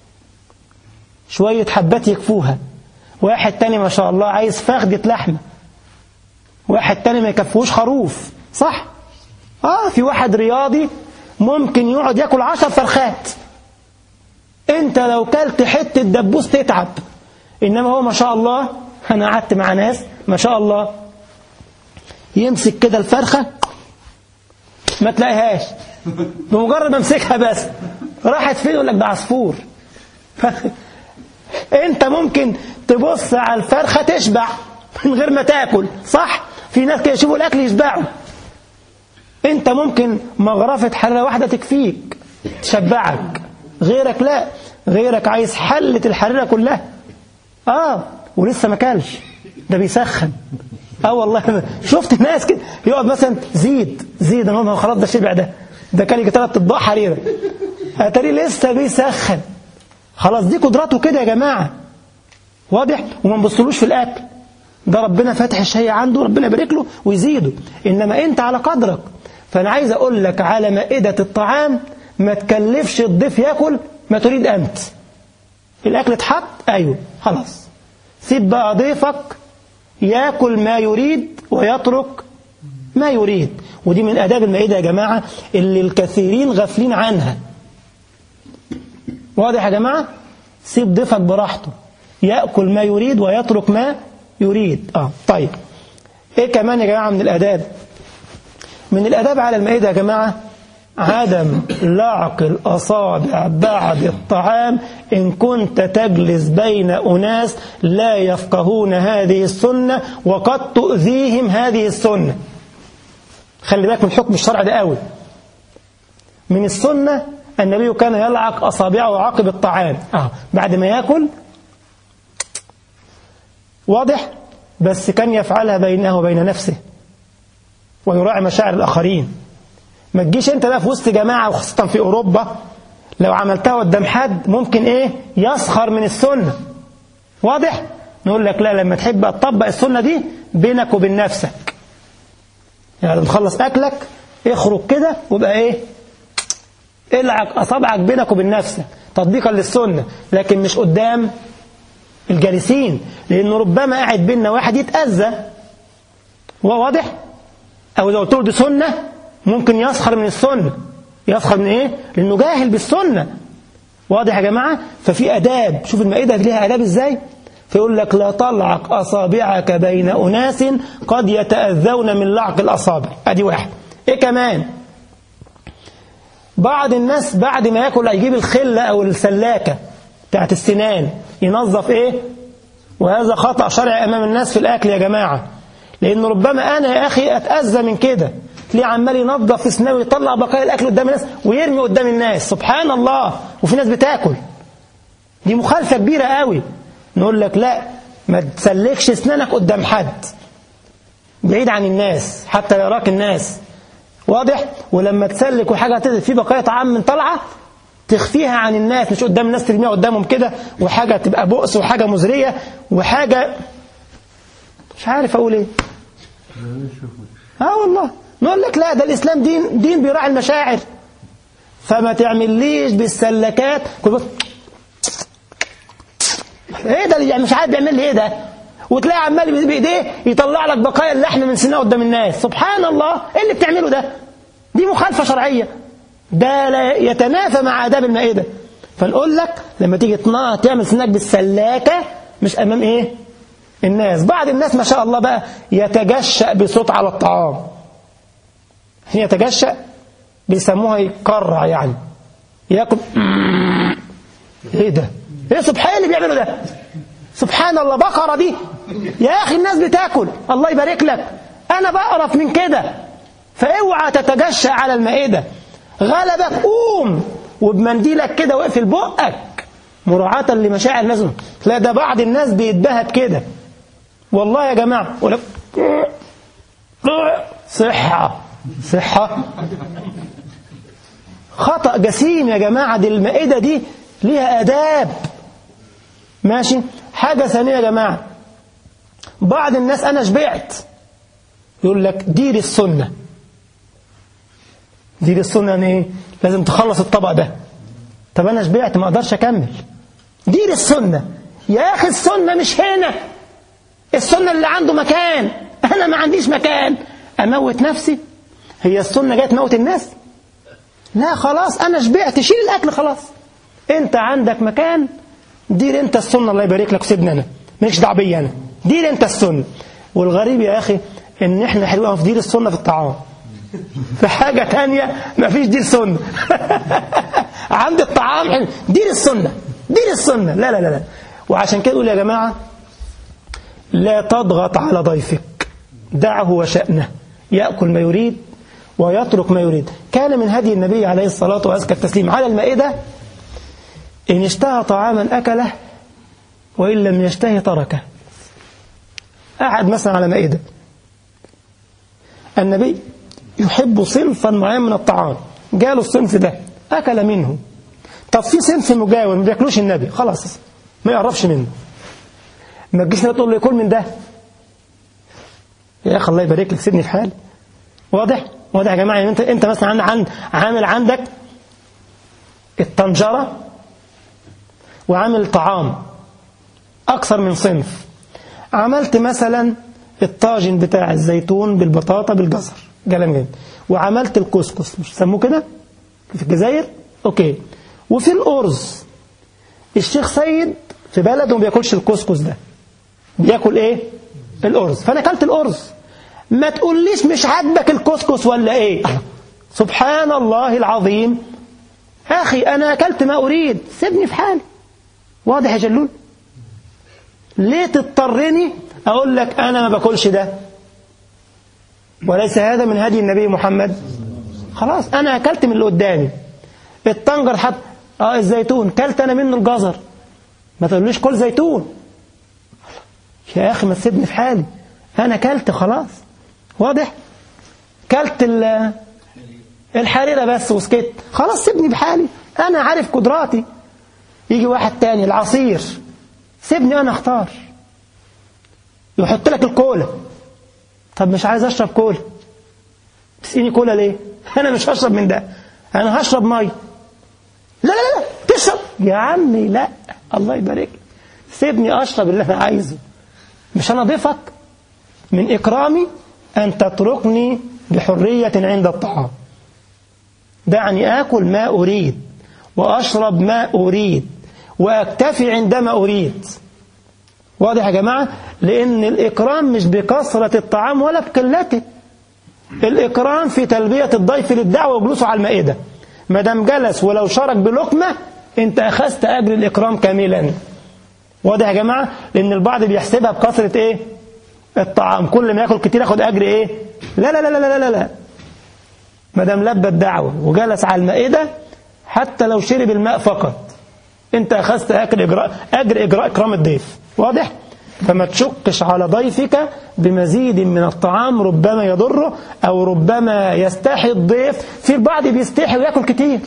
شوية حبات يكفوها. واحد تاني ما شاء الله عايز فخدة لحمة. واحد تاني ما يكفوش خروف. صح؟ آه في واحد رياضي ممكن يقعد يأكل عشر فرخات. انت لو كلت حتة دبوس تتعب. إنما هو ما شاء الله، أنا قعدت مع ناس ما شاء الله يمسك كده الفرخة ما تلاقيهاش، بمجرد ما امسكها بس راحت فين يقول لك ده عصفور. انت ممكن تبص على الفرخة تشبع من غير ما تاكل. صح؟ في ناس كده يشوفوا الأكل يشبعوا. انت ممكن مغرفة حرارة واحدة تكفيك تشبعك، غيرك لا، غيرك عايز حلة الحرارة كلها. اه ولسه ما كلش، ده بيسخن. اه والله شفت ناس كده يقعد مثلا زيد زيد انا خلاص ده شبع، ده ده كان يجي ثلاث اطباق حريره، اتاري لسه بيسخن. خلاص دي قدراته كده يا جماعه. واضح؟ وما نبصلوش في الاكل، ده ربنا فاتح الشهيه عنده، ربنا يبارك له ويزيده. انما انت على قدرك. فانا عايز اقول لك على مائده الطعام ما تكلفش الضيف ياكل ما تريد انت. الاكل اتحط ايوه خلاص سيب بقى ضيفك يأكل ما يريد ويترك ما يريد. ودي من آداب المائدة يا جماعة اللي الكثيرين غافلين عنها. واضح يا جماعة؟ سيب ضيفك براحته يأكل ما يريد ويترك ما يريد. آه طيب إيه كمان يا جماعة من الآداب؟ من الآداب على المائدة يا جماعة عدم لعق الأصابع بعد الطعام إن كنت تجلس بين أناس لا يفقهون هذه السنة وقد تؤذيهم هذه السنة. خلي بالك من حكم الشرع ده قوي. من السنة النبي كان يلعق أصابعه عقب الطعام آه. بعد ما يأكل. واضح؟ بس كان يفعلها بينه وبين نفسه ويراعي مشاعر الآخرين. ما تجيش انت بقى في وسط جماعة وخاصة في أوروبا لو عملتها قدام حد ممكن ايه يسخر من السنة. واضح؟ نقول لك لا، لما تحب تطبق السنة دي بينك وبين نفسك، يعني لما تخلص أكلك اخرج كده وبقى ايه العق أصابعك بينك وبين نفسك تطبيقا للسنة، لكن مش قدام الجالسين، لأنه ربما قاعد بيننا واحد يتأذى. واضح؟ أو لو قلت له دي سنة ممكن يسخر من السنة. يسخر من ايه؟ لأنه جاهل بالسنة. واضح يا جماعة؟ ففي أداب. شوف المائدة ليها أداب ازاي؟ فيقول لك لا تلعق أصابعك بين أناس قد يتأذون من لعق الأصابع. أدي واحد. ايه كمان؟ بعض الناس بعد ما يأكل يجيب الخلة أو السلاكة بتاعت السنان ينظف ايه؟ وهذا خطأ شرعي أمام الناس في الأكل يا جماعة، لأن ربما أنا يا أخي أتأذى من كده. تلاقيه عمال ينظف في سنانه ويطلع بقايا الأكل قدام الناس ويرمي قدام الناس. سبحان الله. وفي ناس بتاكل. دي مخالفة كبيرة قوي. نقول لك لا، ما تسلكش سنانك قدام حد، بعيد عن الناس حتى يراك الناس. واضح؟ ولما تسلك وحاجة تنزل في بقايا طعام من طلعة تخفيها عن الناس، مش قدام الناس ترميها قدامهم كده، وحاجة تبقى بؤس وحاجة مزرية وحاجة مش عارف أقول إيه. اه والله. نقول لك لا، ده الإسلام دين دين بيراعي المشاعر، فما تعمليش بالسلكات كل ايه ده اللي مش عارف بيعمل لي ايه ده، وتلاقي عمال بايديه يطلع لك بقايا اللحم من سنه قدام الناس. سبحان الله. ايه اللي بتعمله ده؟ دي مخالفه شرعيه، ده لا يتنافى مع آداب المائده. فنقول لك لما تيجي تعمل سنك بالسلاكه مش امام ايه الناس. بعض الناس ما شاء الله بقى يتجشأ بصوت على الطعام. هي يتجشأ بيسموها يقرع، يعني ياكل ايه ده؟ ايه سبحان اللي بيعملوا ده؟ سبحان الله. بقرة دي يا اخي الناس بتاكل، الله يبارك لك. انا بقرف من كده. فاوعى تتجشأ على المائدة. غلبك قوم وبمنديلك كده واقفل بقك مراعاة لمشاعر الناس. لا، ده بعض الناس بيتبهت كده والله يا جماعة. ولا صحة صحة خطأ جسيم يا جماعة. دي المائدة دي ليها آداب. ماشي. حاجة ثانية يا جماعة، بعض الناس أنا شبعت يقول لك دير السنة. دير السنة يعني ايه؟ لازم تخلص الطبق ده. طب أنا شبعت ما أقدرش أكمل. دير السنة يا أخي. السنة مش هنا، السنة اللي عنده مكان. أنا ما عنديش مكان أموت نفسي. هي السنة جاية تموت الناس؟ لا خلاص أنا شبعت، شيل الأكل خلاص. أنت عندك مكان، دير أنت السنة الله يبارك لك وسيبني أنا، مالكش دعوة بيا أنا، دير أنت السنة. والغريب يا أخي إن إحنا حلوين في دير السنة في الطعام، في حاجة تانية ما فيش دير سنة. عند الطعام حلو. دير السنة، دير السنة. لا لا لا لا. وعشان كده يقول يا جماعة لا تضغط على ضيفك، دعه وشأنه، يأكل ما يريد ويترك ما يريد. كان من هدي النبي عليه الصلاة وأزكى التسليم على المائدة إن اشتهى طعاما أكله وإن لم يشتهي تركه. أحد مثلا على مائدة النبي يحب صنفا معين من الطعام، جاله الصنف ده أكل منه. طب في صنف مجاور ما بياكلوش النبي، خلاص ما يقربش منه. ما تجيش تقول له ياكل من ده يا أخي الله يبارك لك سيبني في حالي. واضح؟ واضح يا جماعة. يعني انت انت مثلا عند عامل عندك الطنجرة وعامل طعام أكثر من صنف، عملت مثلا الطاجن بتاع الزيتون بالبطاطا بالجزر كلام جميل، وعملت الكسكس مش سموه كده في الجزائر، اوكي، وفي الأرز الشيخ سيد في بلده ما بياكلش الكسكس ده، بياكل ايه؟ الأرز. فأنا أكلت الأرز، ما تقوليش مش عاجبك الكسكس ولا ايه؟ سبحان الله العظيم، أخي أنا أكلت ما أريد، سيبني في حالي. واضح يا جلول؟ ليه تضطرني أقول لك أنا ما باكلش ده؟ وليس هذا من هدي النبي محمد. خلاص أنا أكلت من اللي قدامي، الطنجر حتى آه الزيتون كلت أنا منه الجزر، ما تقوليش كل زيتون يا أخي، ما تسيبني في حالي، أنا كلت خلاص. واضح؟ كلت الحريرة بس وسكت، خلاص سيبني بحالي، أنا عارف قدراتي. يجي واحد تاني العصير، سيبني أنا أختار، يحط لك الكولا، طب مش عايز أشرب كولا، تسقيني كولا ليه؟ أنا مش هشرب من ده، أنا هشرب مي. لا لا لا تشرب يا عمي، لا الله يبارك، سيبني أشرب اللي أنا عايزه، مش أنا ضيفك. من إكرامي أن تتركني بحرية عند الطعام، دعني آكل ما أريد وأشرب ما أريد وأكتفي عندما أريد. واضح يا جماعة؟ لأن الإكرام مش بكثرة الطعام ولا بقلته، الإكرام في تلبية الضيف للدعوة وجلوسه على المائدة. ما دام جلس ولو شارك بلقمة أنت أخذت أجر الإكرام كاملا. واضح يا جماعة؟ لأن البعض بيحسبها بكثرة إيه؟ الطعام، كل ما يأكل كتير ياخد أجر إيه؟ لا لا لا لا لا لا، ما دام لبى الدعوة وجلس على المائدة حتى لو شرب الماء فقط أنت أخذت أجر إجراء أجر إجراء إكرام الضيف. واضح؟ فما تشقش على ضيفك بمزيد من الطعام ربما يضره أو ربما يستحي الضيف. في البعض بيستحي ويأكل كتير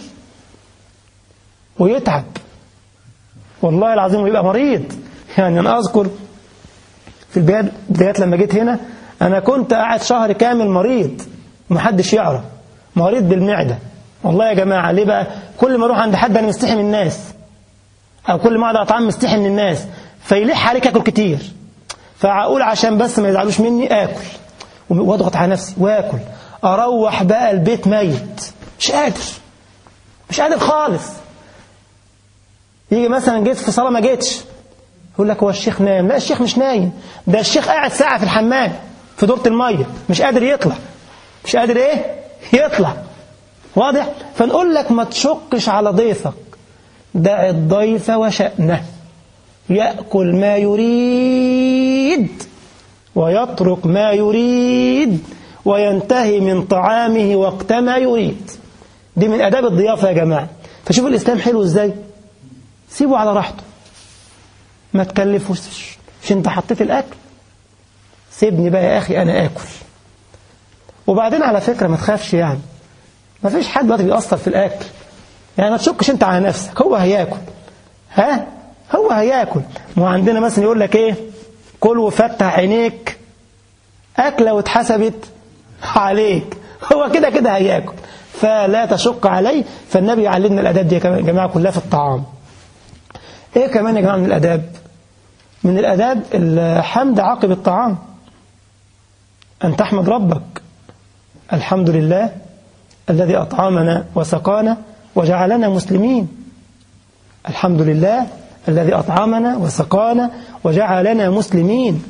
ويتعب والله العظيم ويبقى مريض. يعني أنا أذكر في البدايات لما جيت هنا أنا كنت قاعد شهر كامل مريض محدش يعرف، مريض بالمعدة والله يا جماعة. ليه بقى؟ كل ما أروح عند حد أنا مستحي من الناس، أو كل ما أقعد أطعم مستحي من الناس، فيلح عليك أكل كتير، فأقول عشان بس ما يزعلوش مني آكل واضغط على نفسي وآكل، أروح بقى البيت ميت مش قادر مش قادر خالص. يجي مثلا جيت في صلاة ما جيتش، يقول لك هو الشيخ نايم. لا الشيخ مش نايم، ده الشيخ قاعد ساعة في الحمام في دورة المية مش قادر يطلع، مش قادر ايه يطلع. واضح؟ فنقول لك ما تشقش على ضيفك، دع الضيف وشأنه، يأكل ما يريد ويترك ما يريد وينتهي من طعامه وقت ما يريد. دي من أداب الضيافة يا جماعة. فشوف الإسلام حلو إزاي، سيبه على راحته، ما تكلفوش. مش انت حطيت الأكل، سيبني بقى يا أخي أنا آكل. وبعدين على فكرة ما تخافش، يعني ما فيش حد دلوقتي بيأثر في الأكل، يعني ما تشكش انت على نفسك، هو هياكل، ها هو هياكل. ما عندنا مثلا يقول لك ايه، كل وفتح عينيك أكلة واتحسبت عليك، هو كده كده هياكل، فلا تشق عليه. فالنبي علمنا الأداب دي يا جماعة كلها في الطعام. ايه كمان يا جماعة من الأداب؟ من الأداب الحمد عقب الطعام، أن تحمد ربك، الحمد لله الذي أطعمنا وسقانا وجعلنا مسلمين، الحمد لله الذي أطعمنا وسقانا وجعلنا مسلمين.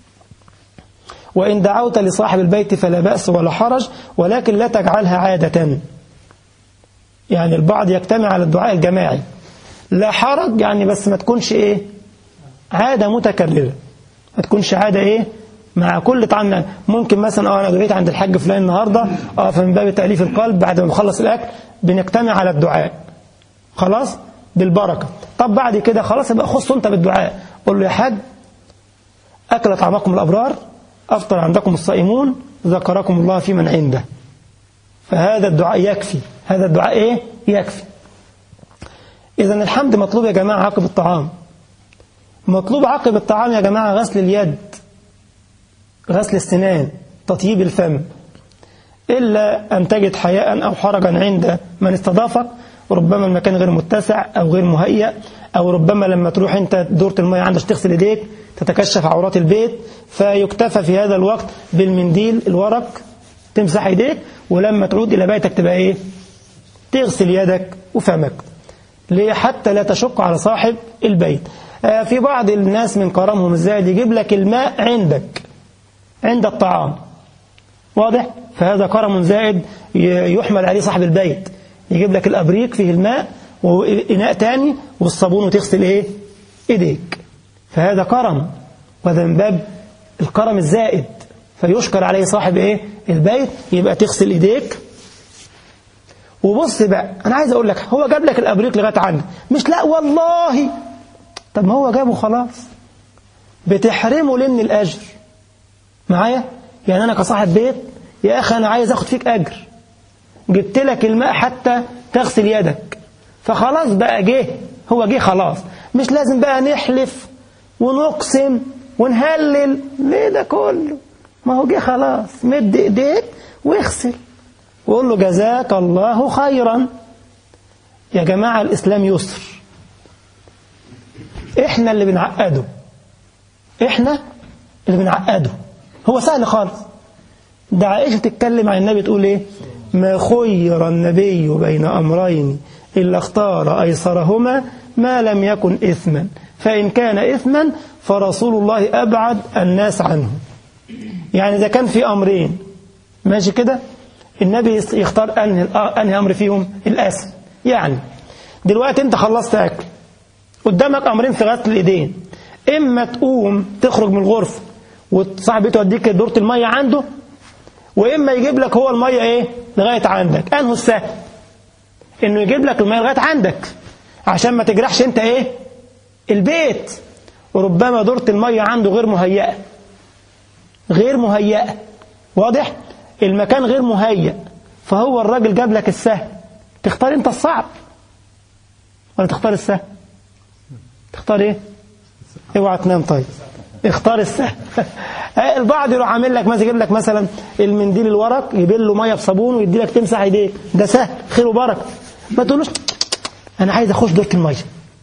وإن دعوت لصاحب البيت فلا بأس ولا حرج، ولكن لا تجعلها عادة. يعني البعض يجتمع على الدعاء الجماعي، لا حرج يعني، بس ما تكونش إيه عادة متكررة، ما تكونش عادة إيه مع كل طعام. ممكن مثلا اه انا دعيت عند الحاج فلان النهارده، اه فمن باب تأليف القلب بعد ما نخلص الأكل بنجتمع على الدعاء، خلاص بالبركة. طب بعد كده خلاص يبقى خص انت بالدعاء، قول له يا حاج أكل طعامكم الأبرار، أفطر عندكم الصائمون، ذكركم الله في من عنده. فهذا الدعاء يكفي، هذا الدعاء ايه يكفي. إذن الحمد مطلوب يا جماعة عقب الطعام. مطلوب عقب الطعام يا جماعة غسل اليد، غسل السنان، تطيب الفم، إلا أن تجد حياء أو حرجا عند من استضافك، وربما المكان غير متسع أو غير مهيأ، أو ربما لما تروح أنت دورة المية عندك تغسل إيديك تتكشف عورات البيت، فيكتفى في هذا الوقت بالمنديل الورق تمسح إيديك، ولما تعود إلى بيتك تبقى إيه؟ تغسل يدك وفمك، ليه؟ حتى لا تشق على صاحب البيت. آه في بعض الناس من كرمهم الزائد يجيب لك الماء عندك عند الطعام، واضح؟ فهذا كرم زائد يحمل عليه صاحب البيت، يجيب لك الأبريق فيه الماء وإناء تاني والصابون وتغسل إيه؟ إيديك، فهذا كرم، وهذا من باب الكرم الزائد، فيشكر عليه صاحب إيه؟ البيت، يبقى تغسل إيديك. وبص بقى، أنا عايز أقول لك، هو جاب لك الأبريق لغاية عنك، مش لا والله، طب ما هو جابه خلاص، بتحرمه ليه من الأجر؟ معايا؟ يعني أنا كصاحب بيت يا أخي أنا عايز أخد فيك أجر، جبت لك الماء حتى تغسل يدك، فخلاص بقى جه، هو جه خلاص، مش لازم بقى نحلف ونقسم ونهلل، ليه ده كله؟ ما هو جه خلاص، مد إيديك واغسل وقول له جزاك الله خيرا. يا جماعة الإسلام يسر، إحنا اللي بنعقده، إحنا اللي بنعقده، هو سهل خالص. ده عائشة تتكلم عن النبي تقول إيه؟ ما خير النبي بين أمرين إلا اختار أيسرهما ما لم يكن إثما، فإن كان إثما فرسول الله أبعد الناس عنه. يعني إذا كان في أمرين ماشي كده، النبي يختار أنهي, أنهي أمر فيهم الأسهل. يعني دلوقتي أنت خلصت أكل، قدامك أمرين في غسل الإيدين، إما تقوم تخرج من الغرفة وصاحب بيته يوديك دورة المية عنده، وإما يجيب لك هو المية إيه لغاية عندك. أنه السهل إنه يجيب لك المية لغاية عندك عشان ما تجرحش أنت إيه البيت، وربما دورة المية عنده غير مهيئة، غير مهيئة، واضح؟ المكان غير مهيئ، فهو الراجل جاب لك السهل، تختار أنت الصعب ولا تختار السهل؟ تختار إيه؟ اوعى تنام. طيب اختار السهل. البعض يروح عامل لك مثلا، يجيب لك مثلا المنديل الورق يبل له ميه بصابون ويدي لك تمسح ايديك، ده سهل خير وبركه. ما تقولوش انا عايز اخش دورة الميه،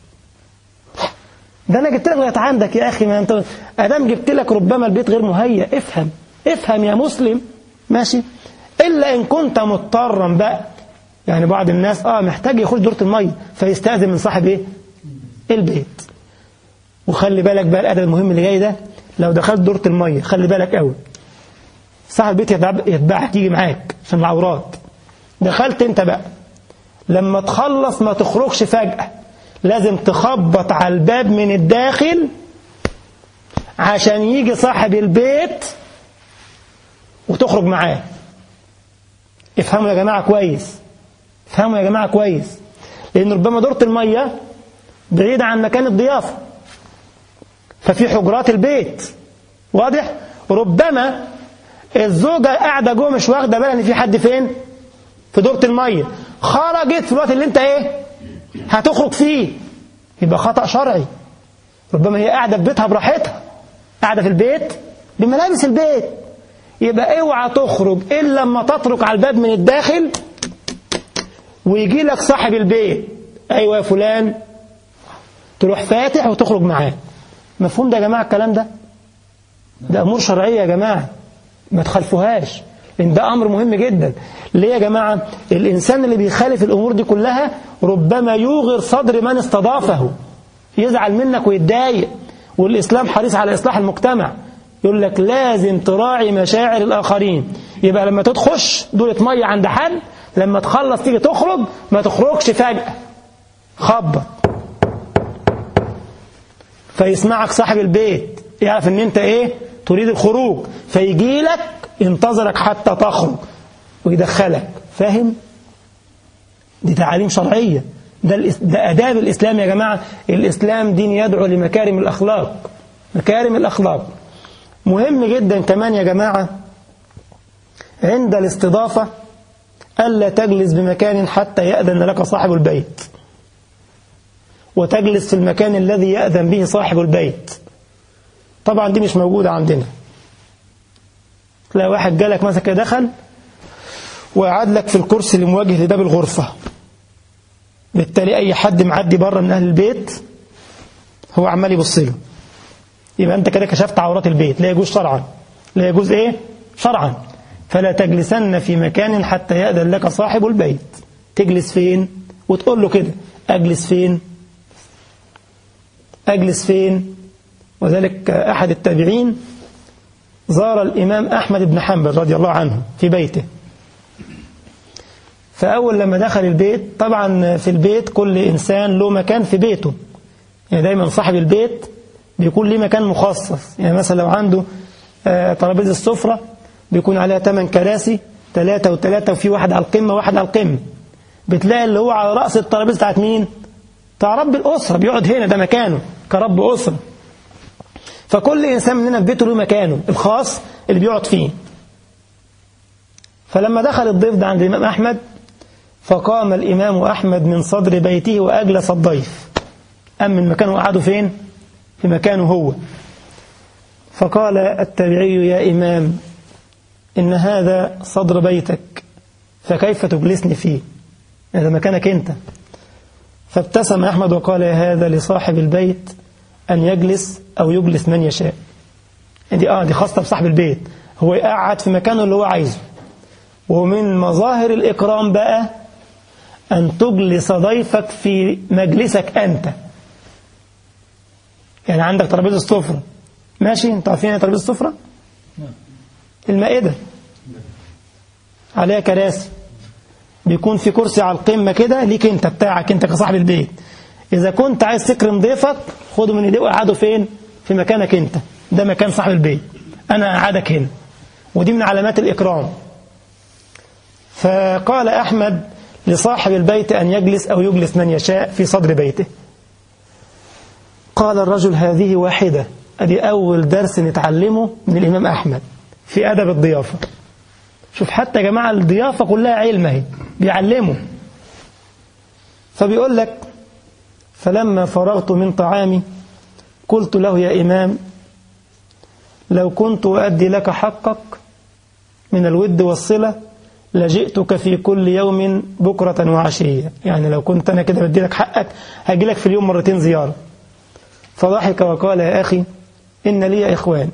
ده انا جبت لك لغايه عندك يا اخي، ما انت ادام جبت لك ربما البيت غير مهيئ، افهم افهم يا مسلم، ماشي؟ الا ان كنت مضطرا بقى، يعني بعض الناس اه محتاج يخش دورة الميه فيستأذن من صاحب ايه البيت. وخلي بالك بقى الأدب المهم اللي جاي ده، لو دخلت دورة المية خلي بالك قوي، صاحب البيت يتبعك يجي معاك عشان العورات. دخلت انت بقى، لما تخلص ما تخرجش فجأة، لازم تخبط على الباب من الداخل عشان يجي صاحب البيت وتخرج معاه. افهموا يا جماعة كويس، افهموا يا جماعة كويس، لأن ربما دورة المية بعيدة عن مكان الضيافة، ففي حجرات البيت، واضح؟ ربما الزوجة قاعدة جوه مش واخدة بالها ان في حد فين في دورة المية، خرجت في الوقت اللي انت ايه هتخرج فيه، يبقى خطأ شرعي. ربما هي قاعدة في بيتها براحتها، قاعدة في البيت بملابس البيت، يبقى اوعى تخرج الا لما تطرق على الباب من الداخل ويجي لك صاحب البيت، ايوه يا فلان، تروح فاتح وتخرج معاه. مفهوم ده يا جماعة الكلام ده؟ ده أمور شرعية يا جماعة، ما تخالفوهاش، لأن ده أمر مهم جدا. ليه يا جماعة؟ الإنسان اللي بيخالف الأمور دي كلها ربما يوغر صدر من استضافه، يزعل منك ويتضايق، والإسلام حريص على إصلاح المجتمع، يقول لك لازم تراعي مشاعر الآخرين. يبقى لما تخش دورة مية عند حد، لما تخلص تيجي تخرج ما تخرجش فجأة، خبط فيسمعك صاحب البيت، يعرف ان انت ايه تريد الخروج، فيجي لك ينتظرك حتى تخرج ويدخلك. فاهم؟ دي تعاليم شرعية، ده, ده أداب الإسلام يا جماعة. الإسلام دين يدعو لمكارم الأخلاق، مكارم الأخلاق. مهم جدا كمان يا جماعة عند الاستضافة ألا تجلس بمكان حتى يأذن لك صاحب البيت، وتجلس في المكان الذي يأذن به صاحب البيت. طبعا دي مش موجودة عندنا. تلاقي واحد جالك مثلا كده دخل وقعد لك في الكرسي اللي مواجه لباب الغرفة، بالتالي أي حد معدي بره من أهل البيت هو عمال يبص له، يبقى أنت كده كشفت عورات البيت، لا يجوز شرعا، لا يجوز إيه شرعا. فلا تجلسن في مكان حتى يأذن لك صاحب البيت. تجلس فين؟ وتقول له كده أجلس فين؟ أجلس فين؟ وذلك أحد التابعين زار الإمام أحمد بن حنبل رضي الله عنه في بيته، فأول لما دخل البيت، طبعا في البيت كل إنسان له مكان في بيته، يعني دايما صاحب البيت بيكون له مكان مخصص. يعني مثلا لو عنده ترابيزة السفرة بيكون عليها ثمان كراسي، ثلاثة وثلاثة، وفي واحد على القمة واحد على القمة. بتلاقي اللي هو على رأس الترابيزة بتاعت مين؟ بتاع رب الأسرة، بيقعد هنا، ده مكانه كرب أسرة. فكل إنسان مننا في بيته له مكانه الخاص اللي بيقعد فيه. فلما دخل الضيف ده عند الإمام أحمد، فقام الإمام أحمد من صدر بيته وأجلس الضيف، أم من مكانه وقعدوا فين؟ في مكانه هو. فقال التابعي: يا إمام، إن هذا صدر بيتك، فكيف تجلسني فيه؟ هذا مكانك أنت. فابتسم أحمد وقال: يا هذا لصاحب البيت أن يجلس أو يجلس من يشاء. دي آه دي خاصة بصاحب البيت، هو يقعد في مكانه اللي هو عايزه. ومن مظاهر الإكرام بقى أن تجلس ضيفك في مجلسك أنت. يعني عندك ترابيزة السفرة، ماشي، انتوا عارفين ايه ترابيزة السفرة؟ المائدة عليها كراسي، بيكون في كرسي على القمة كده ليك انت، بتاعك انت كصاحب البيت. إذا كنت عايز تكرم ضيفك خده من ايديه وقعده فين؟ في مكانك انت، ده مكان صاحب البيت، أنا أقعدك هنا. ودي من علامات الإكرام. فقال أحمد لصاحب البيت أن يجلس أو يجلس من يشاء في صدر بيته. قال الرجل: هذه واحدة. أدي أول درس نتعلمه من الإمام أحمد في أدب الضيافة. شوف حتى يا جماعة الضيافة كلها علم اهي، بيعلمه. فبيقول لك: فلما فرغت من طعامي قلت له: يا إمام، لو كنت أؤدي لك حقك من الود والصلة لجئتك في كل يوم بكرة وعشية. يعني لو كنت أنا كده بدي لك حقك هاجي لك في اليوم مرتين زيارة. فضحك وقال: يا أخي، إن لي إخوان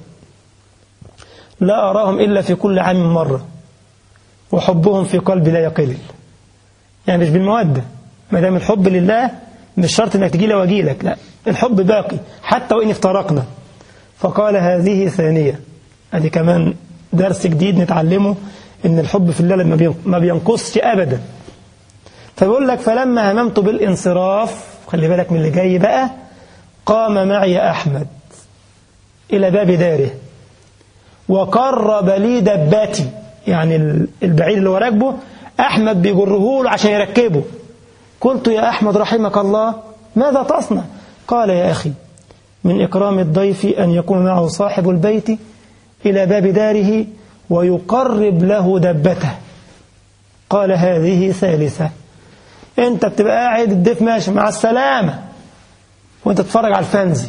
لا أراهم إلا في كل عام مرة، وحبهم في قلبي لا يقل. يعني مش بالمودة، ما دام الحب لله مش شرط إنك تجي لي وأجي لك، لا، الحب باقي حتى وإن افترقنا. فقال: هذه ثانية. هذه كمان درس جديد نتعلمه، إن الحب في الله ما بينقصش أبدا. فبيقول لك: فلما هممت بالانصراف، خلي بالك من اللي جاي بقى، قام معي أحمد إلى باب داره وقرب لي دباتي. يعني البعير اللي هو راكبه أحمد بيجره له عشان يركبه. قلت: يا أحمد رحمك الله، ماذا تصنع؟ قال: يا أخي، من إكرام الضيف أن يكون معه صاحب البيت إلى باب داره ويقرب له دبته. قال: هذه ثالثة. أنت بتبقى قاعد، الضيف ماشي مع السلامة وأنت تتفرج على الفانزي،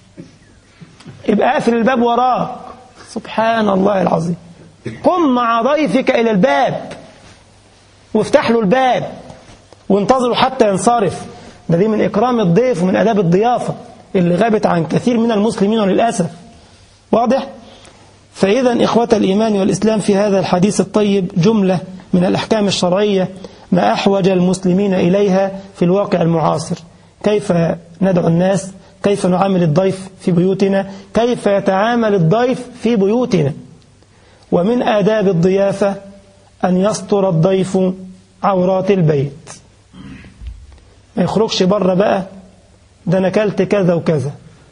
يبقى قافل الباب وراك. سبحان الله العظيم. قم مع ضيفك إلى الباب وافتح له الباب وانتظروا حتى ينصرف. ده دي من إكرام الضيف ومن أداب الضيافة اللي غابت عن كثير من المسلمين وللأسف. واضح؟ فإذا إخوة الإيمان والإسلام، في هذا الحديث الطيب جملة من الأحكام الشرعية ما أحوج المسلمين إليها في الواقع المعاصر. كيف ندعو الناس، كيف نعامل الضيف في بيوتنا، كيف يتعامل الضيف في بيوتنا. ومن آداب الضيافة أن يستر الضيف عورات البيت، ما يخرجش بره بقى ده أنا كلت كذا وكذا.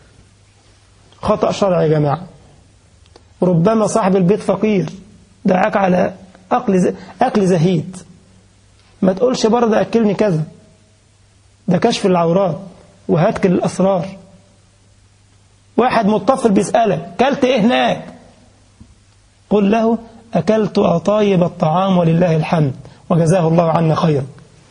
خطأ شرعي يا جماعة. ربما صاحب البيت فقير دعاك على أكل أكل زهيد، ما تقولش بره ده أكلني كذا، ده كشف العورات وهتك الأسرار. واحد متصل بيسألك: كلت إيه هناك؟ قل له: أكلت أطايب الطعام ولله الحمد وجزاه الله عنا خيرا.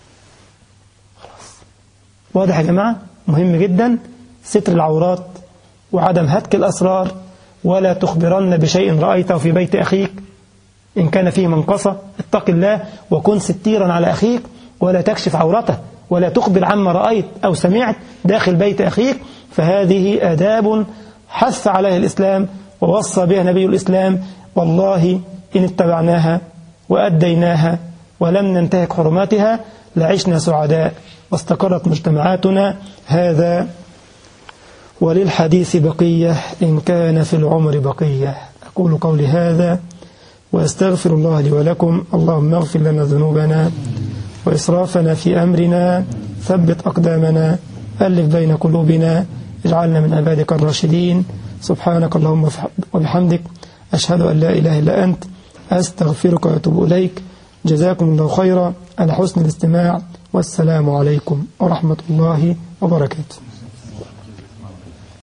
خلاص. واضح يا جماعة؟ مهم جدا ستر العورات وعدم هتك الأسرار. ولا تخبرن بشيء رأيته في بيت أخيك إن كان فيه منقصة. اتق الله وكن ستيرا على أخيك ولا تكشف عورته. ولا تخبر عما رأيت أو سمعت داخل بيت أخيك، فهذه آداب حث عليها الإسلام ووصى بها نبي الإسلام. والله إن اتبعناها وأديناها ولم ننتهك حرماتها لعشنا سعداء واستقرت مجتمعاتنا. هذا وللحديث بقية إن كان في العمر بقية. أقول قولي هذا وأستغفر الله لي ولكم. اللهم اغفر لنا ذنوبنا وإسرافنا في أمرنا، ثبت أقدامنا، ألف بين قلوبنا، اجعلنا من عبادك الراشدين. سبحانك اللهم وبحمدك، أشهد أن لا إله إلا أنت، أستغفرك وأتوب إليك. جزاكم الله خيرا على حسن الاستماع، والسلام عليكم ورحمة الله وبركاته.